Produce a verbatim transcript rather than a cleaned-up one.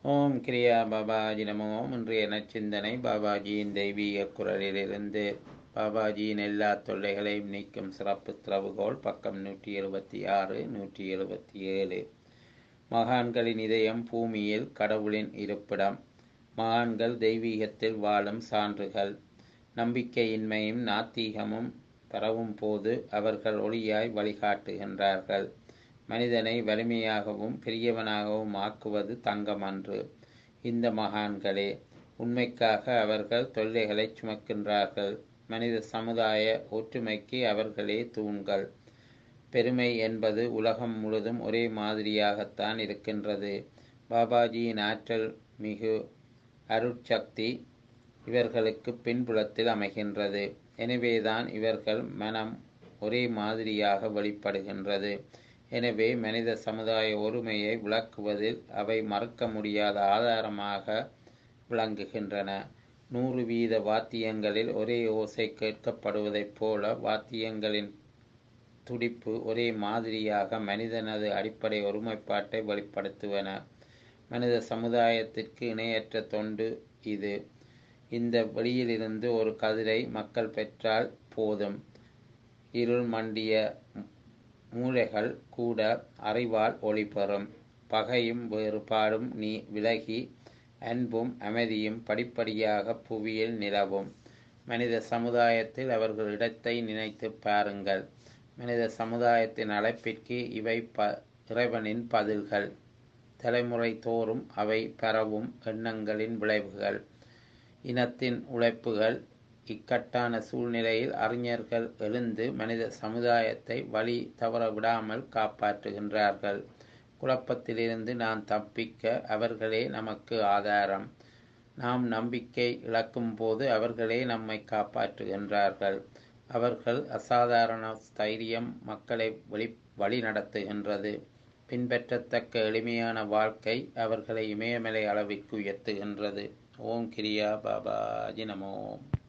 ஓம் கிரியா பாபாஜி நமோ. இன்றைய நச்சிந்தனை பாபாஜியின் தெய்வீக குரலிலிருந்து. பாபாஜியின் எல்லா தொல்லைகளையும் நீக்கும் சிறப்பு திறவுகோல், பக்கம் நூற்றி எழுபத்தி ஆறு நூற்றி எழுபத்தி ஏழு. மகான்களின் இதயம் பூமியில் கடவுளின் இருப்பிடம். மகான்கள் தெய்வீகத்தில் வாழும் சான்றுகள். நம்பிக்கையின்மையும் நாத்திகமும் பரவும் போது அவர்கள் ஒளியாய் வழிகாட்டுகின்றார்கள். மனிதனை வலிமையாகவும் பெரியவனாகவும் ஆக்குவது தங்கமன்று. இந்த மகான்களே உண்மைக்காக அவர்கள் தொல்லைகளை சுமக்கின்றார்கள். மனித சமுதாய ஒற்றுமைக்கு அவர்களே தூண்கள். பெருமை என்பது உலகம் முழுதும் ஒரே மாதிரியாகத்தான் இருக்கின்றது. பாபாஜியின் ஆற்றல் மிகு அருட்சக்தி இவர்களுக்கு பின்புலத்தில் அமைகின்றது. எனவேதான் இவர்கள் மனம் ஒரே மாதிரியாக வெளிப்படுகின்றது. எனவே மனித சமுதாய ஒருமையை விளக்குவதில் அவை மறுக்க முடியாத ஆதாரமாக விளங்குகின்றன. நூறு வீத வாத்தியங்களில் ஒரே ஓசை கேட்கப்படுவதைப் போல வாத்தியங்களின் துடிப்பு ஒரே மாதிரியாக மனிதனது அடிப்படை ஒருமைப்பாட்டை வெளிப்படுத்துவன. மனித சமுதாயத்திற்கு இணையற்ற தொண்டு இது. இந்த வெளியிலிருந்து ஒரு கதிரை மக்கள் பெற்றால் போதும். இருள் மண்டிய மூளைகள் கூட அறிவால் ஒளி பெறும். பகையும் வேறுபாடும் நீ விலகி அன்பும் அமைதியும் படிப்படியாக புவியில் நிலவும். மனித சமுதாயத்தில் அவர்கள் இடத்தை நினைத்து பாருங்கள். மனித சமுதாயத்தின் அழைப்பிற்கு இவை ப இறைவனின் பதில்கள். தலைமுறை தோறும் அவை பரவும் எண்ணங்களின் விளைவுகள். இனத்தின் உழைப்புகள். இக்கட்டான சூழ்நிலையில் அறிஞர்கள் எழுந்து மனித சமுதாயத்தை வழி தவற விடாமல் காப்பாற்றுகின்றார்கள். குழப்பத்திலிருந்து நாம் தப்பிக்க அவர்களே நமக்கு ஆதாரம். நாம் நம்பிக்கை இழக்கும் போது அவர்களே நம்மை காப்பாற்றுகின்றார்கள். அவர்கள் அசாதாரண தைரியம் மக்களை வழி வழி நடத்துகின்றது. பின்பற்றத்தக்க எளிமையான வாழ்க்கை அவர்களை இமயமலை அளவிற்கு உயர்த்துகின்றது. ஓம் கிரியா பாபாஜி நமோ.